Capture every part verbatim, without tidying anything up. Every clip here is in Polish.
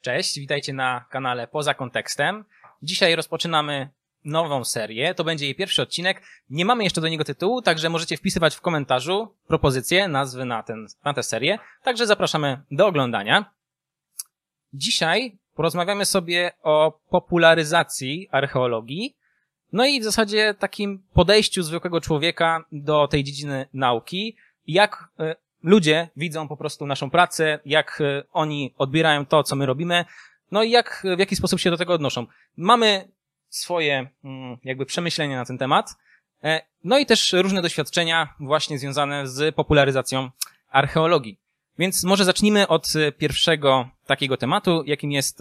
Cześć, witajcie na kanale Poza Kontekstem. Dzisiaj rozpoczynamy nową serię, to będzie jej pierwszy odcinek. Nie mamy jeszcze do niego tytułu, także możecie wpisywać w komentarzu propozycje, nazwy na, ten, na tę serię. Także zapraszamy do oglądania. Dzisiaj porozmawiamy sobie o popularyzacji archeologii, no i w zasadzie takim podejściu zwykłego człowieka do tej dziedziny nauki, jak ludzie widzą po prostu naszą pracę, jak oni odbierają to, co my robimy, no i jak, w jaki sposób się do tego odnoszą. Mamy swoje jakby przemyślenia na ten temat, no i też różne doświadczenia właśnie związane z popularyzacją archeologii. Więc może zacznijmy od pierwszego takiego tematu, jakim jest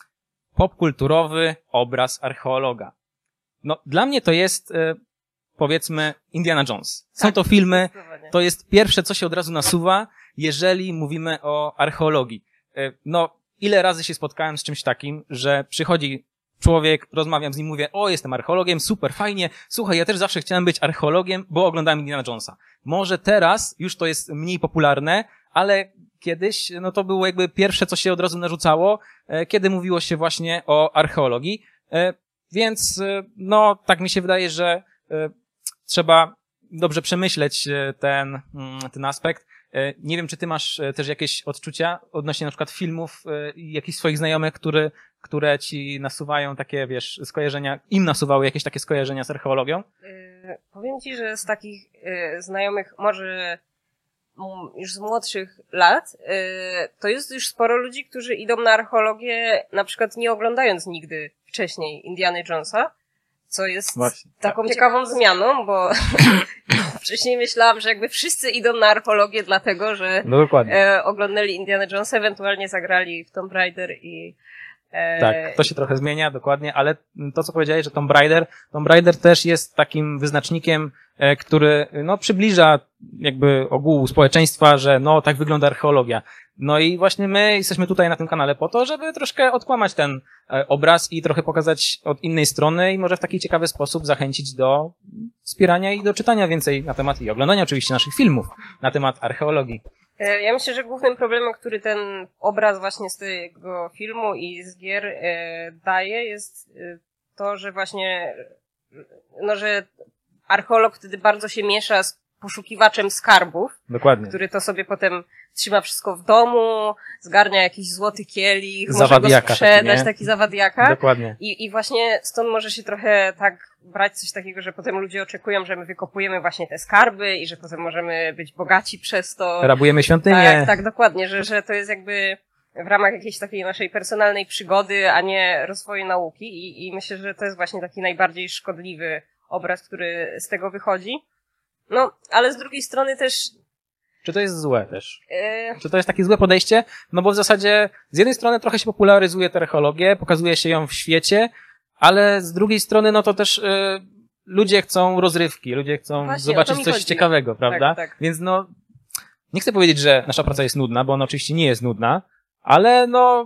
popkulturowy obraz archeologa. No, dla mnie to jest, powiedzmy, Indiana Jones. Są Tak, to filmy, to jest pierwsze, co się od razu nasuwa, jeżeli mówimy o archeologii. No, ile razy się spotkałem z czymś takim, że przychodzi człowiek, rozmawiam z nim, mówię, o, jestem archeologiem, super, fajnie, słuchaj, ja też zawsze chciałem być archeologiem, bo oglądałem Indiana Jonesa. Może teraz już to jest mniej popularne, ale kiedyś, no to było jakby pierwsze, co się od razu narzucało, kiedy mówiło się właśnie o archeologii. Więc, no, tak mi się wydaje, że trzeba dobrze przemyśleć ten, ten aspekt. Nie wiem, czy ty masz też jakieś odczucia odnośnie na przykład filmów i jakichś swoich znajomych, które, które ci nasuwają takie, wiesz, skojarzenia, im nasuwały jakieś takie skojarzenia z archeologią? Yy, powiem ci, że z takich yy, znajomych, może już z młodszych lat, yy, to jest już sporo ludzi, którzy idą na archeologię, na przykład nie oglądając nigdy wcześniej Indiany Jonesa, co jest Właśnie. taką tak. ciekawą zmianą, bo wcześniej myślałam, że jakby wszyscy idą na archeologię dlatego, że no e, oglądali Indiana Jonesa, ewentualnie zagrali w Tomb Raider i... E, tak, to się trochę zmienia, dokładnie, ale to, co powiedziałeś, że Tomb Raider, Tomb Raider też jest takim wyznacznikiem, e, który no przybliża jakby ogółu społeczeństwa, że no tak wygląda archeologia. No i właśnie my jesteśmy tutaj na tym kanale po to, żeby troszkę odkłamać ten obraz i trochę pokazać od innej strony i może w taki ciekawy sposób zachęcić do wspierania i do czytania więcej na temat i oglądania oczywiście naszych filmów na temat archeologii. Ja myślę, że głównym problemem, który ten obraz właśnie z tego filmu i z gier daje, jest to, że właśnie, no, że archeolog wtedy bardzo się miesza z poszukiwaczem skarbów. Dokładnie. Który to sobie potem trzyma wszystko w domu, zgarnia jakiś złoty kielich, zawadiaka, może go sprzedać, taki, taki zawadiaka. Dokładnie. I, I właśnie stąd może się trochę tak brać coś takiego, że potem ludzie oczekują, że my wykopujemy właśnie te skarby i że potem możemy być bogaci przez to. Rabujemy świątynię. Tak, tak, dokładnie, że, że to jest jakby w ramach jakiejś takiej naszej personalnej przygody, a nie rozwoju nauki i, i myślę, że to jest właśnie taki najbardziej szkodliwy obraz, który z tego wychodzi. No, ale z drugiej strony też... Czy to jest złe też? Yy... Czy to jest takie złe podejście? No bo w zasadzie z jednej strony trochę się popularyzuje tę archeologię, pokazuje się ją w świecie, ale z drugiej strony no to też yy, ludzie chcą rozrywki, ludzie chcą Właśnie, zobaczyć coś chodzi. ciekawego, prawda? Tak, tak. Więc no, nie chcę powiedzieć, że nasza praca jest nudna, bo ona oczywiście nie jest nudna, ale no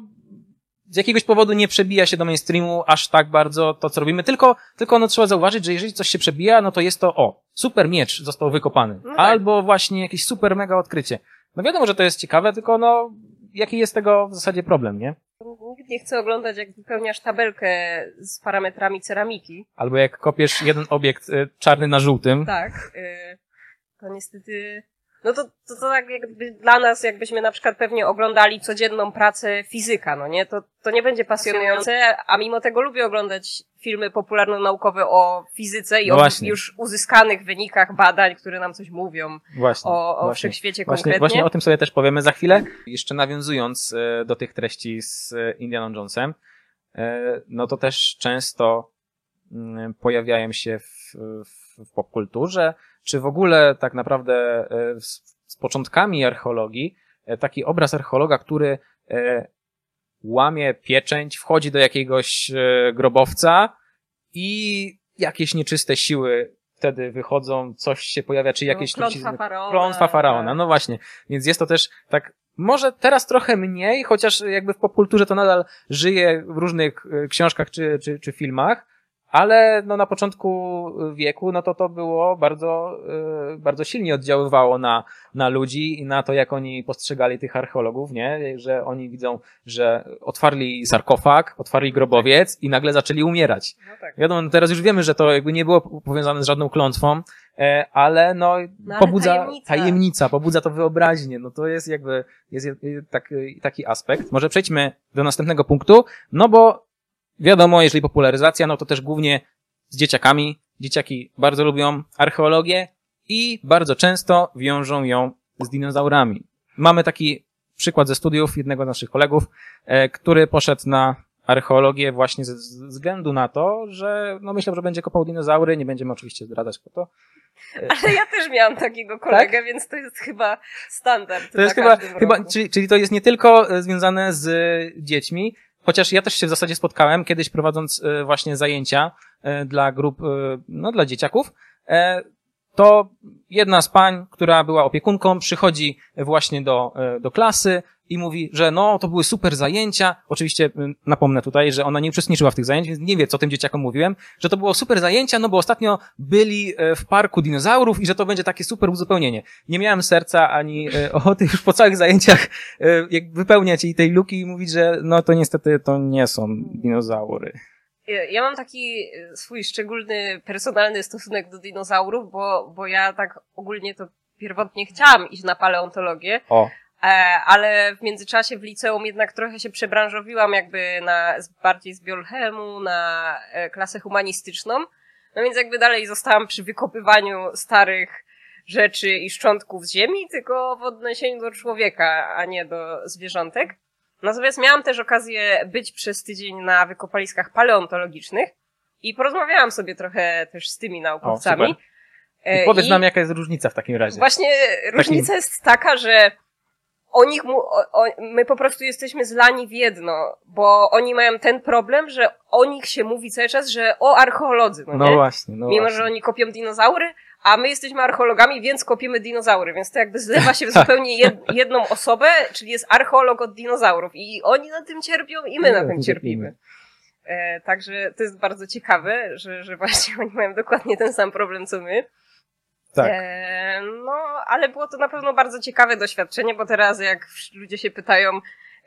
z jakiegoś powodu nie przebija się do mainstreamu aż tak bardzo to, co robimy, tylko, tylko no trzeba zauważyć, że jeżeli coś się przebija, no to jest to, o, super miecz został wykopany. No tak. Albo właśnie jakieś super mega odkrycie. No wiadomo, że to jest ciekawe, tylko no, jaki jest tego w zasadzie problem, nie? Nikt nie chce oglądać, jak wypełniasz tabelkę z parametrami ceramiki. Albo jak kopiesz jeden obiekt y, czarny na żółtym. Tak. Y, to niestety... No to, to, to tak jakby dla nas, jakbyśmy na przykład pewnie oglądali codzienną pracę fizyka, no nie? To, to nie będzie pasjonujące, a mimo tego lubię oglądać filmy popularno-naukowe o fizyce i no o właśnie. już uzyskanych wynikach badań, które nam coś mówią właśnie, o, o właśnie. wszechświecie właśnie, konkretnie. Właśnie o tym sobie też powiemy za chwilę. Jeszcze nawiązując do tych treści z Indianą Jonesem, no to też często pojawiają się w, w, w popkulturze, czy w ogóle tak naprawdę z, z początkami archeologii, taki obraz archeologa, który łamie pieczęć, wchodzi do jakiegoś grobowca i jakieś nieczyste siły wtedy wychodzą, coś się pojawia, czy jakieś... No, klątwa faraona. Klątwa faraona, no właśnie. Więc jest to też tak, może teraz trochę mniej, chociaż jakby w popkulturze to nadal żyje w różnych książkach czy, czy, czy filmach, ale no na początku wieku no to to było bardzo, bardzo silnie oddziaływało na, na ludzi i na to, jak oni postrzegali tych archeologów, nie? Że oni widzą, że otwarli sarkofag, otwarli grobowiec i nagle zaczęli umierać. No tak. Wiadomo, no teraz już wiemy, że to jakby nie było powiązane z żadną klątwą, ale no, no ale pobudza tajemnica. tajemnica, pobudza to wyobraźnię, no to jest jakby, jest taki, taki aspekt. Może przejdźmy do następnego punktu, no bo wiadomo, jeżeli popularyzacja, no to też głównie z dzieciakami. Dzieciaki bardzo lubią archeologię i bardzo często wiążą ją z dinozaurami. Mamy taki przykład ze studiów jednego z naszych kolegów, e, który poszedł na archeologię właśnie ze ze względu na to, że no myślał, że będzie kopał dinozaury, nie będziemy oczywiście zdradzać po to. Ale ja też miałam takiego kolegę, tak? Więc to jest chyba standard. To jest chyba, chyba czyli, czyli to jest nie tylko związane z dziećmi, chociaż ja też się w zasadzie spotkałem kiedyś prowadząc właśnie zajęcia dla grup, no dla dzieciaków, to jedna z pań, która była opiekunką, przychodzi właśnie do, do klasy i mówi, że no, to były super zajęcia. Oczywiście napomnę tutaj, że ona nie uczestniczyła w tych zajęciach, więc nie wie, co tym dzieciakom mówiłem, że to było super zajęcia, no bo ostatnio byli w parku dinozaurów i że to będzie takie super uzupełnienie. Nie miałem serca ani ochoty już po całych zajęciach jak wypełniać jej tej luki i mówić, że no to niestety to nie są dinozaury. Ja mam taki swój szczególny, personalny stosunek do dinozaurów, bo, bo ja tak ogólnie to pierwotnie chciałam iść na paleontologię, o. ale w międzyczasie w liceum jednak trochę się przebranżowiłam jakby na bardziej z biochemu, na klasę humanistyczną, no więc jakby dalej zostałam przy wykopywaniu starych rzeczy i szczątków z ziemi, tylko w odniesieniu do człowieka, a nie do zwierzątek. Natomiast miałam też okazję być przez tydzień na wykopaliskach paleontologicznych i porozmawiałam sobie trochę też z tymi naukowcami. O, I powiedz I nam, jaka jest różnica w takim razie. Właśnie różnica takim... jest taka, że o nich mu, o, o, my po prostu jesteśmy zlani w jedno, bo oni mają ten problem, że o nich się mówi cały czas, że o archeolodzy, no, no nie? właśnie, no Mimo, właśnie. że oni kopią dinozaury, a my jesteśmy archeologami, więc kopiemy dinozaury, więc to jakby zlewa się w zupełnie jed, jedną osobę, czyli jest archeolog od dinozaurów i oni na tym cierpią i my na tym cierpimy. E, także to jest bardzo ciekawe, że, że właśnie oni mają dokładnie ten sam problem co my. Tak. E, no, ale było to na pewno bardzo ciekawe doświadczenie, bo teraz jak ludzie się pytają,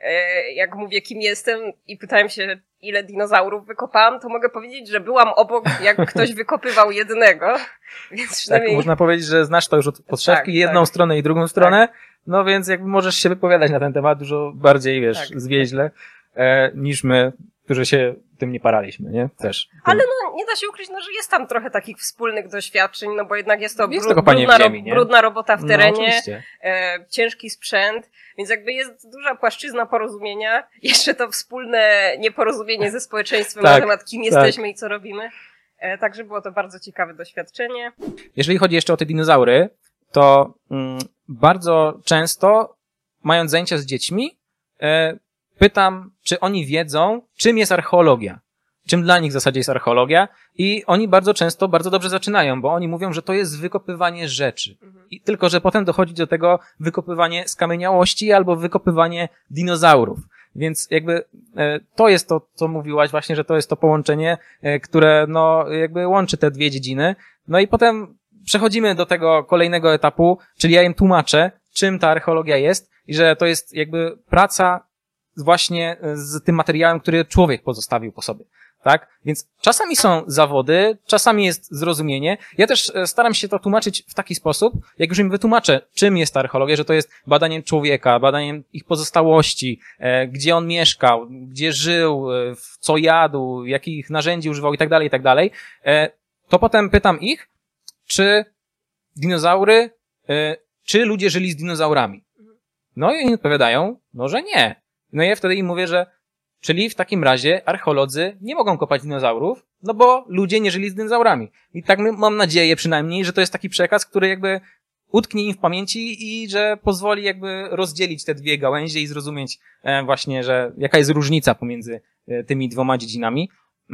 e, jak mówię kim jestem i pytają się ile dinozaurów wykopałam, to mogę powiedzieć, że byłam obok jak ktoś wykopywał jednego. Więc przynajmniej... Tak, można powiedzieć, że znasz to już od podszewki, tak, jedną tak. stronę i drugą stronę, tak. No więc jakby możesz się wypowiadać na ten temat dużo bardziej, wiesz, tak, zwięźle, e, niż my, którzy się tym nie paraliśmy, nie? Też. Ale no, nie da się ukryć, no, że jest tam trochę takich wspólnych doświadczeń, no bo jednak jest to jest brud, brudna, w ziemi, brudna robota w terenie, no, e, ciężki sprzęt, więc jakby jest duża płaszczyzna porozumienia, jeszcze to wspólne nieporozumienie ze społeczeństwem tak, na temat kim tak. jesteśmy i co robimy. E, także było to bardzo ciekawe doświadczenie. Jeżeli chodzi jeszcze o te dinozaury, to mm, bardzo często, mając zajęcia z dziećmi, e, pytam, czy oni wiedzą, czym jest archeologia. Czym dla nich w zasadzie jest archeologia. I oni bardzo często bardzo dobrze zaczynają, bo oni mówią, że to jest wykopywanie rzeczy. I tylko, że potem dochodzi do tego wykopywanie skamieniałości albo wykopywanie dinozaurów. Więc jakby e, to jest to, co mówiłaś właśnie, że to jest to połączenie, e, które no jakby łączy te dwie dziedziny. No i potem przechodzimy do tego kolejnego etapu, czyli ja im tłumaczę, czym ta archeologia jest i że to jest jakby praca właśnie z tym materiałem, który człowiek pozostawił po sobie. Tak? Więc czasami są zawody, czasami jest zrozumienie. Ja też staram się to tłumaczyć w taki sposób, jak już im wytłumaczę, czym jest ta archeologia, że to jest badaniem człowieka, badaniem ich pozostałości, e, gdzie on mieszkał, gdzie żył, e, co jadł, jakich narzędzi używał i tak dalej, i tak dalej. E, to potem pytam ich, czy dinozaury, e, czy ludzie żyli z dinozaurami. No i oni odpowiadają, no że nie. No i ja wtedy im mówię, że czyli w takim razie archeolodzy nie mogą kopać dinozaurów, no bo ludzie nie żyli z dinozaurami. I tak mam nadzieję przynajmniej, że to jest taki przekaz, który jakby utknie im w pamięci i że pozwoli jakby rozdzielić te dwie gałęzie i zrozumieć właśnie, że jaka jest różnica pomiędzy tymi dwoma dziedzinami.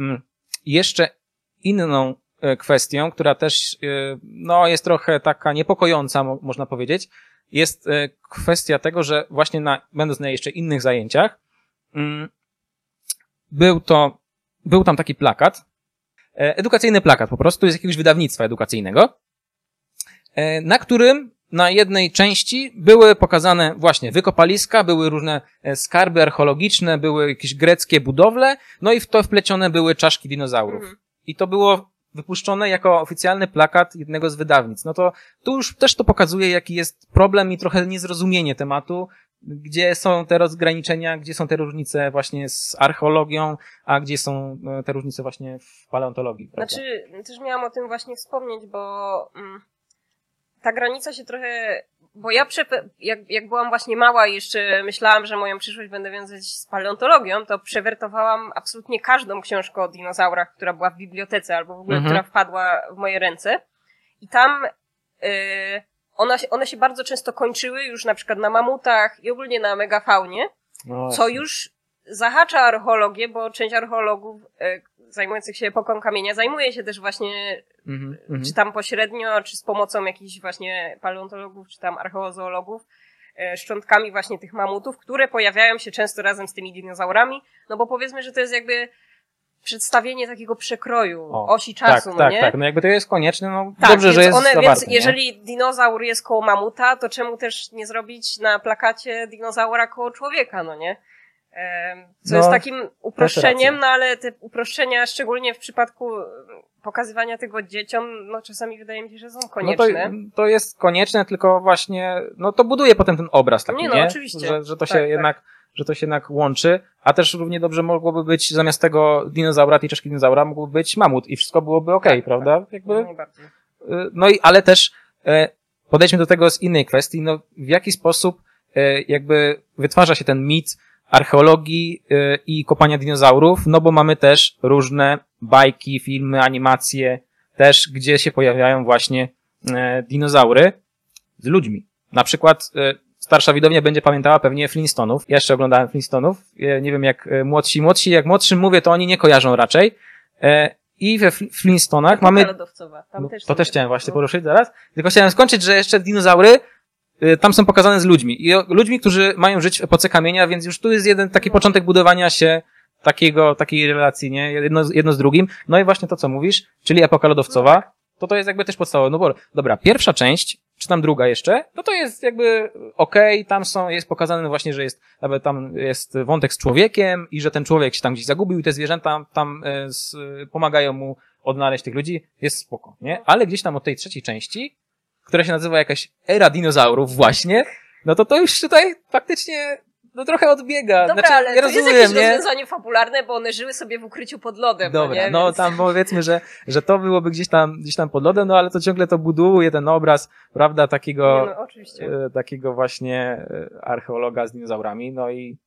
Jeszcze inną kwestią, która też no jest trochę taka niepokojąca, można powiedzieć, jest kwestia tego, że właśnie na, będąc na jeszcze innych zajęciach, był to, był tam taki plakat, edukacyjny plakat po prostu z jakiegoś wydawnictwa edukacyjnego, na którym na jednej części były pokazane właśnie wykopaliska, były różne skarby archeologiczne, były jakieś greckie budowle, no i w to wplecione były czaszki dinozaurów. Mhm. I to było wypuszczone jako oficjalny plakat jednego z wydawnictw. No to tu już też to pokazuje, jaki jest problem i trochę niezrozumienie tematu, gdzie są te rozgraniczenia, gdzie są te różnice właśnie z archeologią, a gdzie są te różnice właśnie w paleontologii. Prawda? Znaczy, też miałam o tym właśnie wspomnieć, bo mm, ta granica się trochę... Bo ja przepe- jak, jak byłam właśnie mała i jeszcze myślałam, że moją przyszłość będę wiązać z paleontologią, to przewertowałam absolutnie każdą książkę o dinozaurach, która była w bibliotece albo w ogóle, mhm. która wpadła w moje ręce. I tam yy, ona, one się bardzo często kończyły już na przykład na mamutach i ogólnie na megafaunie, no co już zahacza archeologię, bo część archeologów yy, zajmujących się epoką kamienia zajmuje się też właśnie mm-hmm. czy tam pośrednio, czy z pomocą jakichś właśnie paleontologów, czy tam archeozoologów, e, szczątkami właśnie tych mamutów, które pojawiają się często razem z tymi dinozaurami, no bo powiedzmy, że to jest jakby przedstawienie takiego przekroju o, osi czasu, tak, no tak, nie? Tak, tak, no jakby to jest konieczne, no tak, dobrze, że jest one, zawarte, Więc nie? jeżeli dinozaur jest koło mamuta, to czemu też nie zrobić na plakacie dinozaura koło człowieka, no nie? Co no, jest takim uproszczeniem, no ale te uproszczenia, szczególnie w przypadku pokazywania tego dzieciom, no czasami wydaje mi się, że są konieczne. No to, to jest konieczne, tylko właśnie, no to buduje potem ten obraz taki, nie? No, nie? Oczywiście. Że, że to się tak, jednak, tak. że to się jednak łączy, a też równie dobrze mogłoby być zamiast tego dinozaura, tej czaszki dinozaura, mógłby być mamut i wszystko byłoby okej, okay, tak, prawda? Tak. Jakby, no, no i, ale też podejdźmy do tego z innej kwestii, no w jaki sposób jakby wytwarza się ten mit archeologii yy, i kopania dinozaurów, no bo mamy też różne bajki, filmy, animacje też, gdzie się pojawiają właśnie yy, dinozaury z ludźmi. Na przykład yy, starsza widownia będzie pamiętała pewnie Flintstonów. Ja jeszcze oglądałem Flintstonów. Yy, nie wiem jak yy, młodsi, młodsi, jak młodszym mówię, to oni nie kojarzą raczej. Yy, I we Flintstonach mamy... Tam no, też to też chciałem właśnie poruszyć zaraz. Tylko chciałem skończyć, że jeszcze dinozaury tam są pokazane z ludźmi. I ludźmi, którzy mają żyć w epoce kamienia, więc już tu jest jeden taki początek budowania się takiego, takiej relacji, nie? Jedno, jedno z drugim. No i właśnie to, co mówisz, czyli epoka lodowcowa, to to jest jakby też podstawowe. No bo, dobra, pierwsza część, czy tam druga jeszcze, no to jest jakby okej, okay, tam są, jest pokazane właśnie, że jest, nawet tam jest wątek z człowiekiem i że ten człowiek się tam gdzieś zagubił i te zwierzęta tam y, z, pomagają mu odnaleźć tych ludzi, jest spoko, nie? Ale gdzieś tam od tej trzeciej części, która się nazywa jakaś era dinozaurów właśnie, no to to już tutaj faktycznie no trochę odbiega. Dobra, znaczy, ale ja to rozumiem, jest jakieś nie? rozwiązanie fabularne, bo one żyły sobie w ukryciu pod lodem. Dobra, no, nie? no Więc... tam powiedzmy, że, że to byłoby gdzieś tam, gdzieś tam pod lodem, no ale to ciągle to buduje ten obraz, prawda, takiego, nie, no, oczywiście. e, takiego właśnie e, archeologa z dinozaurami, no i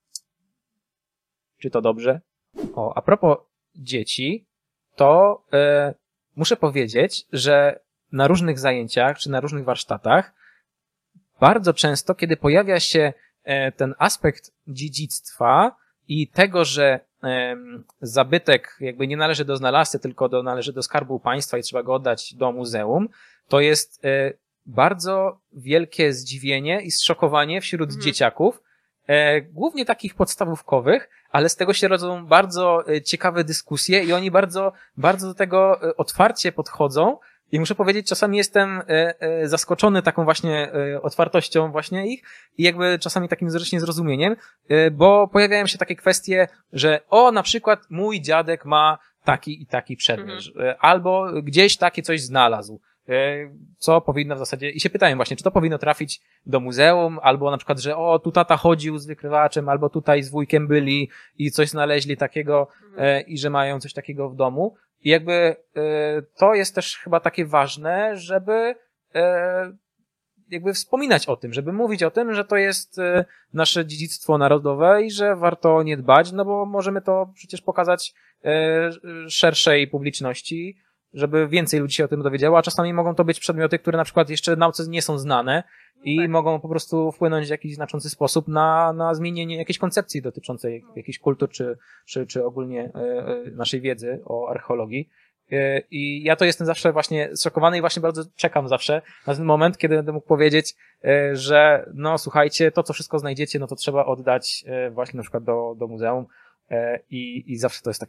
czy to dobrze? O, a propos dzieci, to e, muszę powiedzieć, że na różnych zajęciach, czy na różnych warsztatach, bardzo często, kiedy pojawia się ten aspekt dziedzictwa i tego, że zabytek jakby nie należy do znalazcy, tylko do, należy do Skarbu Państwa i trzeba go oddać do muzeum, to jest bardzo wielkie zdziwienie i zszokowanie wśród mhm. dzieciaków, głównie takich podstawówkowych, ale z tego się rodzą bardzo ciekawe dyskusje i oni bardzo, bardzo do tego otwarcie podchodzą. I muszę powiedzieć, czasami jestem e, e, zaskoczony taką właśnie e, otwartością właśnie ich i jakby czasami takim zresztą zrozumieniem, e, bo pojawiają się takie kwestie, że o, na przykład mój dziadek ma taki i taki przedmiot, mhm. albo gdzieś takie coś znalazł, e, co powinno w zasadzie, i się pytają właśnie, czy to powinno trafić do muzeum, albo na przykład, że o, tu tata chodził z wykrywaczem, albo tutaj z wujkiem byli i coś znaleźli takiego mhm. e, i że mają coś takiego w domu. I jakby y, to jest też chyba takie ważne, żeby y, jakby wspominać o tym, żeby mówić o tym, że to jest y, nasze dziedzictwo narodowe i że warto o nie dbać, no bo możemy to przecież pokazać y, szerszej publiczności, żeby więcej ludzi się o tym dowiedziało, a czasami mogą to być przedmioty, które na przykład jeszcze nauce nie są znane i tak. mogą po prostu wpłynąć w jakiś znaczący sposób na, na zmienienie jakiejś koncepcji dotyczącej jakichś kultur, czy, czy, czy ogólnie e, naszej wiedzy o archeologii. E, I ja to jestem zawsze właśnie zszokowany i właśnie bardzo czekam zawsze na ten moment, kiedy będę mógł powiedzieć, e, że no słuchajcie, to co wszystko znajdziecie, no to trzeba oddać e, właśnie na przykład do, do muzeum e, i, i zawsze to jest takie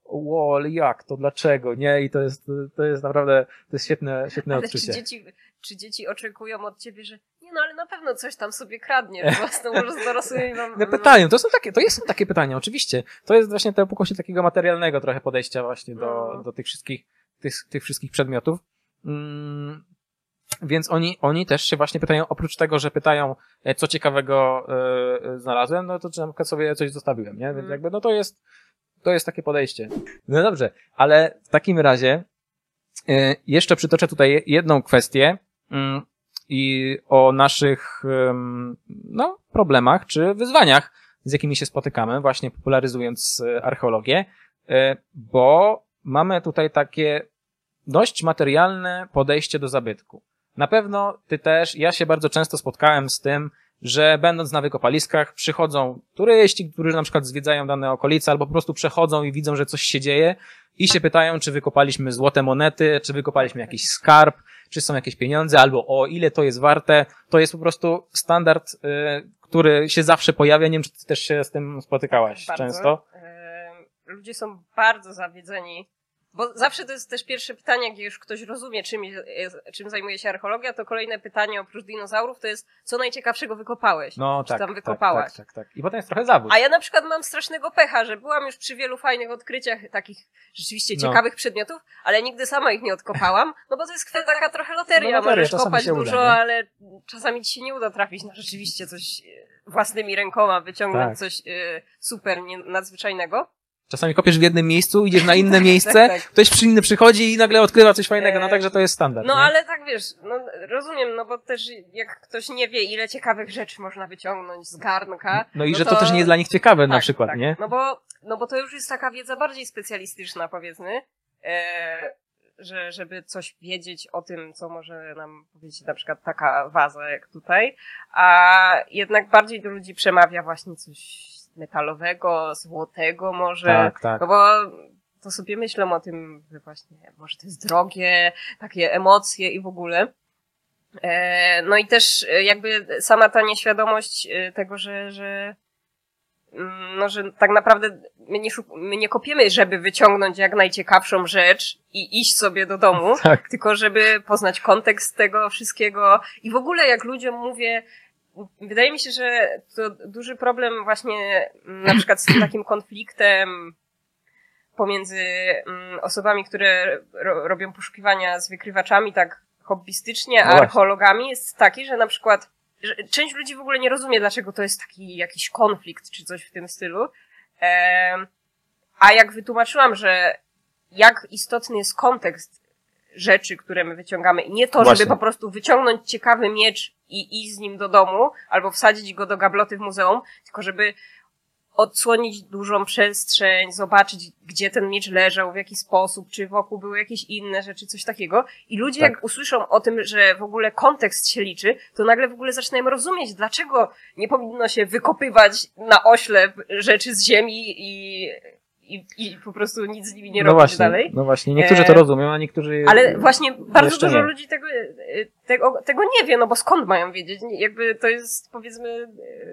ło, ale jak, to dlaczego, nie? I to jest, to jest naprawdę, to jest świetne, świetne ale odczucie. Czy dzieci, czy dzieci oczekują od ciebie, że nie no, ale na pewno coś tam sobie kradniesz własną, może z dorosłymi wam... No pytają, to są takie, to jest takie pytania, oczywiście. To jest właśnie to pokłosie takiego materialnego trochę podejścia właśnie do, Mm. do tych wszystkich, tych, tych wszystkich przedmiotów. Mm, więc oni, oni też się właśnie pytają, oprócz tego, że pytają, e, co ciekawego e, znalazłem, no to czy na przykład sobie coś zostawiłem, nie? Więc Mm. jakby, no to jest, to jest takie podejście. No dobrze, ale w takim razie e, jeszcze przytoczę tutaj jedną kwestię, mm, i o naszych em, no, problemach czy wyzwaniach, z jakimi się spotykamy, właśnie popularyzując e, archeologię, e, bo mamy tutaj takie dość materialne podejście do zabytku. Na pewno ty też, ja się bardzo często spotkałem z tym, że będąc na wykopaliskach przychodzą turyści, którzy na przykład zwiedzają dane okolice albo po prostu przechodzą i widzą, że coś się dzieje i się pytają, czy wykopaliśmy złote monety, czy wykopaliśmy jakiś skarb, czy są jakieś pieniądze, albo o ile to jest warte. To jest po prostu standard, y, który się zawsze pojawia. Nie wiem, czy ty też się z tym spotykałaś Bardzo. często. Yy, ludzie są bardzo zawiedzeni. Bo zawsze to jest też pierwsze pytanie, gdzie już ktoś rozumie, czym, jest, czym zajmuje się archeologia, to kolejne pytanie oprócz dinozaurów to jest, co najciekawszego wykopałeś? No czy tak, tam tak, wykopałaś? tak, tak, tak. I potem jest trochę zawód. A ja na przykład mam strasznego pecha, że byłam już przy wielu fajnych odkryciach takich rzeczywiście No. ciekawych przedmiotów, ale nigdy sama ich nie odkopałam, no bo to jest kwestia taka trochę loteria. No loteria, Możesz czasami kopać się uda, dużo, nie? ale czasami ci się nie uda trafić na rzeczywiście coś e, własnymi rękoma, wyciągnąć Tak. coś e, super nie, nadzwyczajnego. Czasami kopiesz w jednym miejscu, idziesz na inne Tak, miejsce, tak, tak. ktoś przy inny przychodzi i nagle odkrywa coś fajnego, no Eee, także to jest standard. No nie? ale tak wiesz, no rozumiem, no bo też jak ktoś nie wie, ile ciekawych rzeczy można wyciągnąć z garnka. No i że to też nie jest dla nich ciekawe na tak, przykład, tak. nie? No bo, no bo to już jest taka wiedza bardziej specjalistyczna, powiedzmy, e, że żeby coś wiedzieć o tym, co może nam powiedzieć na przykład taka waza jak tutaj, a jednak bardziej do ludzi przemawia właśnie coś metalowego, złotego może. Tak, tak. No bo to sobie myślę o tym, że właśnie może to jest drogie, takie emocje i w ogóle. E, no i też e, jakby sama ta nieświadomość e, tego, że, że mm, no, że tak naprawdę my nie, szuk- my nie kopiemy, żeby wyciągnąć jak najciekawszą rzecz i iść sobie do domu, Tak. tylko żeby poznać kontekst tego wszystkiego i w ogóle jak ludziom mówię, wydaje mi się, że to duży problem właśnie mm, na przykład z tym takim konfliktem pomiędzy mm, osobami, które ro- robią poszukiwania z wykrywaczami tak hobbystycznie, a No właśnie. archeologami jest taki, że na przykład że część ludzi w ogóle nie rozumie, dlaczego to jest taki jakiś konflikt czy coś w tym stylu. Em, a jak wytłumaczyłam, że jak istotny jest kontekst rzeczy, które my wyciągamy i nie to, Właśnie. żeby po prostu wyciągnąć ciekawy miecz i iść z nim do domu albo wsadzić go do gabloty w muzeum, tylko żeby odsłonić dużą przestrzeń, zobaczyć, gdzie ten miecz leżał, w jaki sposób, czy wokół były jakieś inne rzeczy, coś takiego. I ludzie Tak. jak usłyszą o tym, że w ogóle kontekst się liczy, to nagle w ogóle zaczynają rozumieć, dlaczego nie powinno się wykopywać na oślep rzeczy z ziemi i, i, i po prostu nic z nimi nie no robić właśnie, dalej. no właśnie. Niektórzy to E, rozumią, a niektórzy... Ale właśnie bardzo jeszcze dużo nie. ludzi tego, tego, tego nie wie, no bo skąd mają wiedzieć? Nie- Jakby to jest, powiedzmy,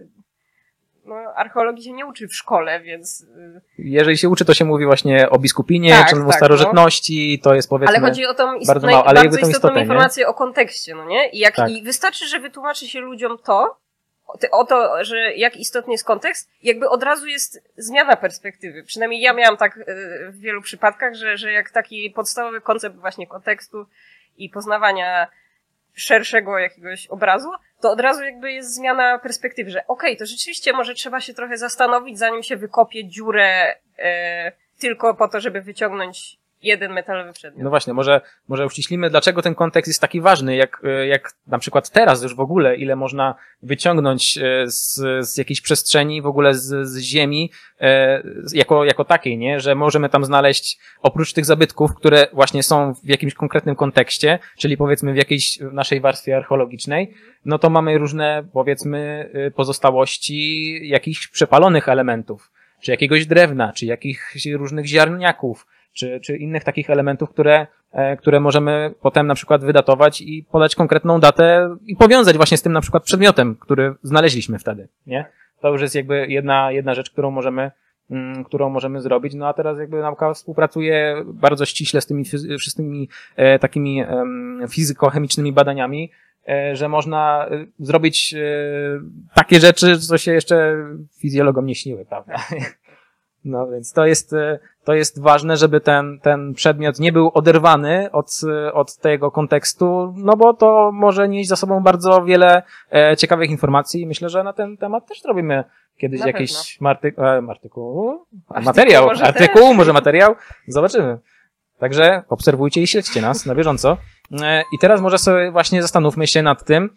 no, archeologii się nie uczy w szkole, więc... Jeżeli się uczy, to się mówi właśnie o biskupinie, Tak, czy o tak, starożytności, to jest powiedzmy... Ale chodzi o tą ist- bardzo naj- mało, ale bardzo jakby tą istotną istotę, nie? informację o kontekście, no nie? I, jak, Tak. I wystarczy, że wytłumaczy się ludziom to, o ty- o to, że jak istotny jest kontekst, jakby od razu jest zmiana perspektywy. Przynajmniej ja miałam tak y, w wielu przypadkach, że, że jak taki podstawowy koncept właśnie kontekstu i poznawania szerszego jakiegoś obrazu, to od razu jakby jest zmiana perspektywy, że okej, to rzeczywiście może trzeba się trochę zastanowić, zanim się wykopie dziurę e, tylko po to, żeby wyciągnąć jeden metalowy przedmiot. No właśnie, może, może uściślimy, dlaczego ten kontekst jest taki ważny, jak, jak na przykład teraz już w ogóle, ile można wyciągnąć z, z jakiejś przestrzeni, w ogóle z, z ziemi, e, jako, jako takiej, nie? Że możemy tam znaleźć, oprócz tych zabytków, które właśnie są w jakimś konkretnym kontekście, czyli powiedzmy w jakiejś naszej warstwie archeologicznej, no to mamy różne, powiedzmy, pozostałości jakichś przepalonych elementów, czy jakiegoś drewna, czy jakichś różnych ziarniaków, czy, czy innych takich elementów, które, e, które możemy potem na przykład wydatować i podać konkretną datę i powiązać właśnie z tym na przykład przedmiotem, który znaleźliśmy wtedy, nie? To już jest jakby jedna, jedna rzecz, którą możemy, którą możemy zrobić, no a teraz jakby nauka współpracuje bardzo ściśle z tymi wszystkimi e, takimi e, fizyko-chemicznymi badaniami, e, że można zrobić e, takie rzeczy, co się jeszcze fizjologom nie śniły, prawda? No więc to jest, to jest ważne, żeby ten, ten przedmiot nie był oderwany od, od tego kontekstu, no bo to może nieść za sobą bardzo wiele e, ciekawych informacji i myślę, że na ten temat też zrobimy kiedyś na jakiś marty, e, artykuł, materiał, może artykuł, też. może materiał, zobaczymy. Także obserwujcie i śledźcie nas na bieżąco. E, I teraz może sobie właśnie zastanówmy się nad tym,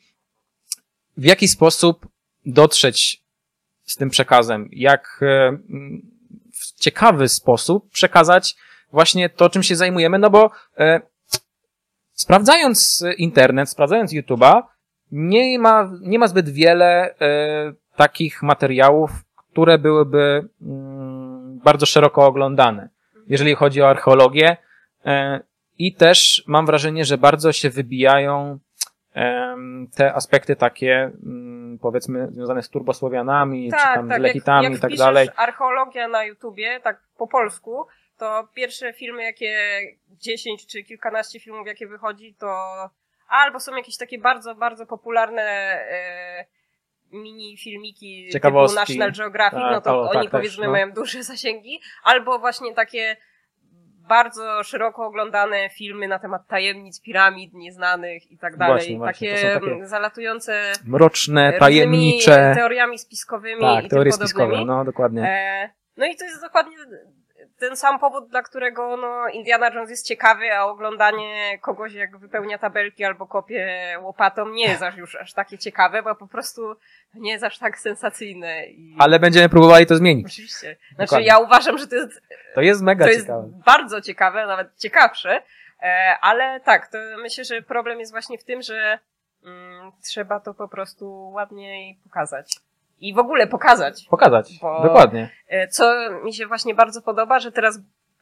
w jaki sposób dotrzeć z tym przekazem, jak e, w ciekawy sposób przekazać właśnie to, czym się zajmujemy, no bo e, sprawdzając internet, sprawdzając YouTube'a, nie ma, nie ma zbyt wiele e, takich materiałów, które byłyby mm, bardzo szeroko oglądane, jeżeli chodzi o archeologię. E, I też mam wrażenie, że bardzo się wybijają e, te aspekty takie, mm, powiedzmy, związane z turbosłowianami, tak, czy tam tak, z lechitami jak, jak i tak dalej. archeologia na YouTubie, tak po polsku, to pierwsze filmy, jakie dziesięć czy kilkanaście filmów, jakie wychodzi, to albo są jakieś takie bardzo, bardzo popularne e, mini filmiki typu National Geographic, tak, no to o, oni tak, powiedzmy też, no. mają duże zasięgi, albo właśnie takie bardzo szeroko oglądane filmy na temat tajemnic, piramid nieznanych i tak dalej. Właśnie, właśnie, takie, takie zalatujące mroczne, tajemnicze teoriami spiskowymi tak, i teorie tym spiskowe, podobnymi. no dokładnie. E, no i to jest dokładnie ten sam powód, dla którego no, Indiana Jones jest ciekawy, a oglądanie kogoś, jak wypełnia tabelki albo kopie łopatą, nie jest aż już aż takie ciekawe, bo po prostu nie jest aż tak sensacyjne. I... Ale będziemy próbowali to zmienić. Oczywiście. Znaczy dokładnie. Ja uważam, że to jest... To jest mega to ciekawe. To jest bardzo ciekawe, nawet ciekawsze, ale tak, to myślę, że problem jest właśnie w tym, że mm, trzeba to po prostu ładniej pokazać. I w ogóle pokazać. Pokazać, bo, dokładnie. Co mi się właśnie bardzo podoba, że teraz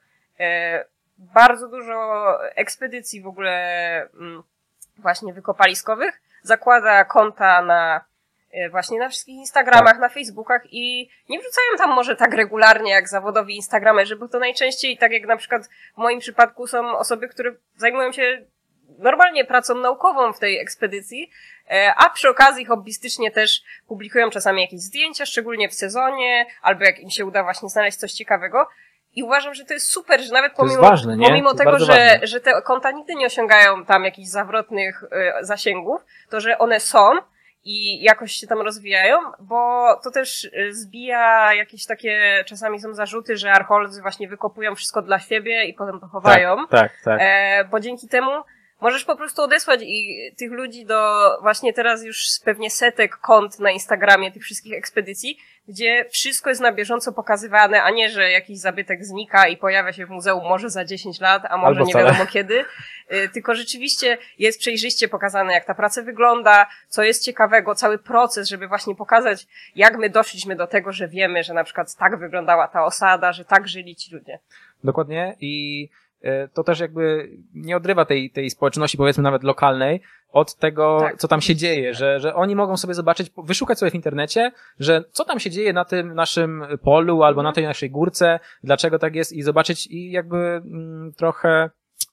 e, bardzo dużo ekspedycji w ogóle m, właśnie wykopaliskowych zakłada konta na e, właśnie na wszystkich Instagramach, tak. na Facebookach i nie wrzucają tam może tak regularnie jak zawodowi instagramerzy, bo to najczęściej, tak jak na przykład w moim przypadku są osoby, które zajmują się normalnie pracą naukową w tej ekspedycji, a przy okazji hobbystycznie też publikują czasami jakieś zdjęcia, szczególnie w sezonie, albo jak im się uda właśnie znaleźć coś ciekawego. I uważam, że to jest super, że nawet pomimo, ważne, pomimo tego, że, że te konta nigdy nie osiągają tam jakichś zawrotnych y, zasięgów, to że one są i jakoś się tam rozwijają, bo to też zbija jakieś takie, czasami są zarzuty, że archeolodzy właśnie wykopują wszystko dla siebie i potem to chowają. Tak, tak, tak. E, bo dzięki temu możesz po prostu odesłać i tych ludzi do właśnie teraz już pewnie setek kont na Instagramie tych wszystkich ekspedycji, gdzie wszystko jest na bieżąco pokazywane, a nie, że jakiś zabytek znika i pojawia się w muzeum może za dziesięć lat, a może Albo nie wcale. wiadomo kiedy. Tylko rzeczywiście jest przejrzyście pokazane, jak ta praca wygląda, co jest ciekawego, cały proces, żeby właśnie pokazać, jak my doszliśmy do tego, że wiemy, że na przykład tak wyglądała ta osada, że tak żyli ci ludzie. Dokładnie i to też jakby nie odrywa tej, tej społeczności, powiedzmy nawet lokalnej, od tego, tak. co tam się dzieje, że, że oni mogą sobie zobaczyć, wyszukać sobie w internecie, że co tam się dzieje na tym naszym polu albo na tej naszej górce, dlaczego tak jest i zobaczyć i jakby mm, trochę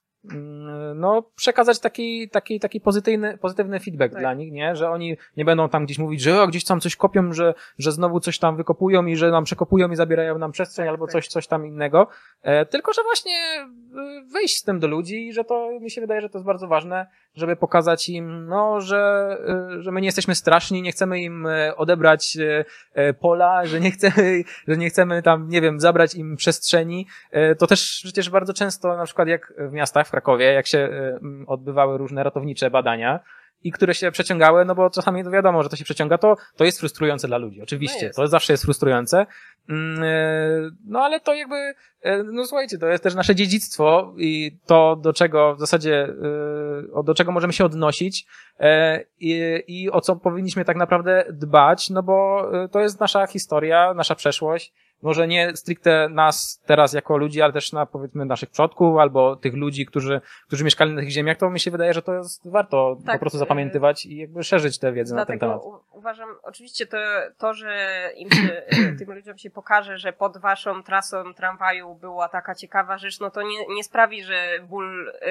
no, przekazać taki, taki, taki pozytywny, pozytywny feedback tak. dla nich, nie? Że oni nie będą tam gdzieś mówić, że o, gdzieś tam coś kopią, że, że znowu coś tam wykopują i że nam przekopują i zabierają nam przestrzeń tak, albo tak. coś, coś tam innego. E, tylko, że właśnie wyjść z tym do ludzi i że to, mi się wydaje, że to jest bardzo ważne, żeby pokazać im, no, że, że my nie jesteśmy straszni, nie chcemy im odebrać pola, że nie chcemy, że nie chcemy tam, nie wiem, zabrać im przestrzeni. To też przecież bardzo często, na przykład jak w miastach, w Krakowie, jak się odbywały różne ratownicze badania i które się przeciągały, no bo czasami to wiadomo, że to się przeciąga, to, to jest frustrujące dla ludzi. Oczywiście, no jest. To zawsze jest frustrujące. No ale to jakby, no słuchajcie, to jest też nasze dziedzictwo i to, do czego w zasadzie, do czego możemy się odnosić i, i o co powinniśmy tak naprawdę dbać, no bo to jest nasza historia, nasza przeszłość. może nie stricte nas teraz jako ludzi, ale też na powiedzmy naszych przodków albo tych ludzi, którzy, którzy mieszkali na tych ziemiach, to mi się wydaje, że to jest warto tak, po prostu zapamiętywać i jakby szerzyć tę wiedzę na ten temat. U- uważam, oczywiście to, to że im się, tym ludziom się pokaże, że pod waszą trasą tramwaju była taka ciekawa rzecz, no to nie, nie sprawi, że ból y,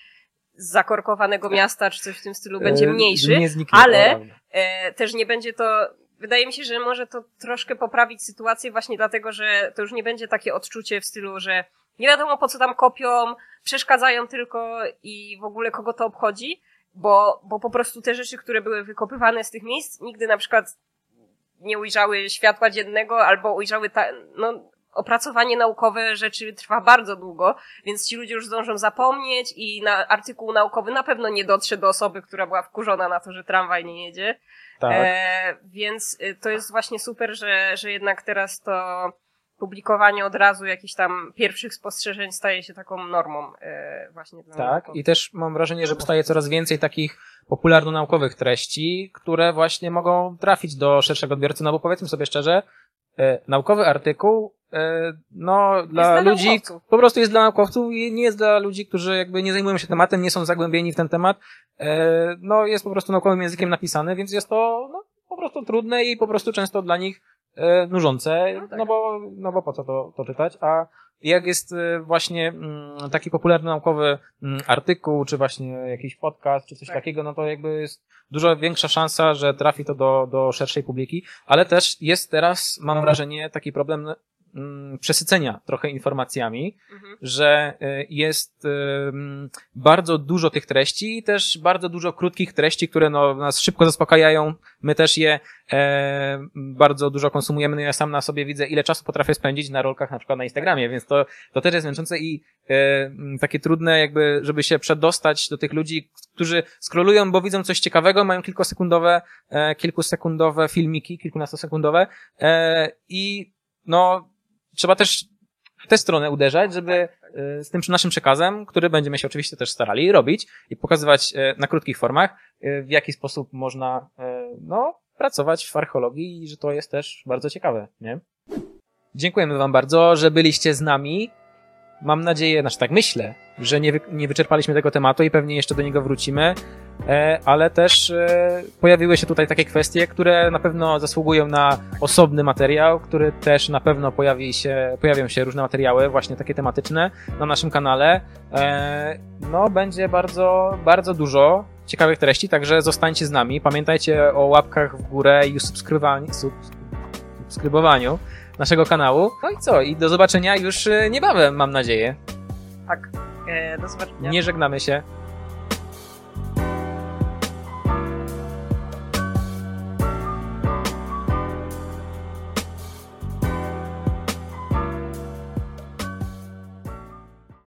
z zakorkowanego miasta czy coś w tym stylu będzie mniejszy, nie zniknie, ale y, też nie będzie to. Wydaje mi się, że może to troszkę poprawić sytuację właśnie dlatego, że to już nie będzie takie odczucie w stylu, że nie wiadomo po co tam kopią, przeszkadzają tylko i w ogóle kogo to obchodzi, bo, bo po prostu te rzeczy, które były wykopywane z tych miejsc, nigdy na przykład nie ujrzały światła dziennego albo ujrzały ta, no, opracowanie naukowe rzeczy trwa bardzo długo, więc ci ludzie już zdążą zapomnieć i na artykuł naukowy na pewno nie dotrze do osoby, która była wkurzona na to, że tramwaj nie jedzie. Tak. E, więc to jest właśnie super, że, że jednak teraz to publikowanie od razu jakichś tam pierwszych spostrzeżeń staje się taką normą e, właśnie dla Tak, naukowców. i też mam wrażenie, że powstaje coraz więcej takich popularno-naukowych treści, które właśnie mogą trafić do szerszego odbiorcy, no bo powiedzmy sobie szczerze, e, naukowy artykuł e, no dla, dla ludzi, naukowców. po prostu jest dla naukowców i nie jest dla ludzi, którzy jakby nie zajmują się tematem, nie są zagłębieni w ten temat, e, no jest po prostu naukowym językiem napisany, więc jest to no, po prostu trudne i po prostu często dla nich e, nużące, No tak. no bo, no bo po co to, to czytać, a jak jest e, właśnie mm, taki popularny naukowy mm, artykuł, czy właśnie jakiś podcast, czy coś Tak. takiego, no to jakby jest dużo większa szansa, że trafi to do, do szerszej publiki, ale też jest teraz, mam wrażenie, taki problem mm, przesycenia trochę informacjami, Mhm. że y, jest y, mm, bardzo dużo tych treści i też bardzo dużo krótkich treści, które no, nas szybko zaspokajają. My też je e, bardzo dużo konsumujemy. No ja sam na sobie widzę, ile czasu potrafię spędzić na rolkach, na przykład na Instagramie, więc to, to też jest męczące i e, m, takie trudne jakby, żeby się przedostać do tych ludzi, którzy scrollują, bo widzą coś ciekawego, mają kilkusekundowe, e, kilkusekundowe filmiki, kilkunastosekundowe e, i no trzeba też w tę stronę uderzać, żeby e, z tym naszym przekazem, który będziemy się oczywiście też starali robić i pokazywać e, na krótkich formach, e, w jaki sposób można e, no, pracować w archeologii i że to jest też bardzo ciekawe, nie? Dziękujemy wam bardzo, że byliście z nami. Mam nadzieję, znaczy tak myślę, że nie, wy, nie wyczerpaliśmy tego tematu i pewnie jeszcze do niego wrócimy, e, ale też e, pojawiły się tutaj takie kwestie, które na pewno zasługują na osobny materiał, który też na pewno pojawi się, pojawią się różne materiały, właśnie takie tematyczne na naszym kanale. E, no, będzie bardzo, bardzo dużo ciekawych treści, także zostańcie z nami. Pamiętajcie o łapkach w górę i subskrybowaniu, subskrybowaniu naszego kanału. No i co? I do zobaczenia już niebawem, mam nadzieję. Tak, e, do zobaczenia. Nie żegnamy się.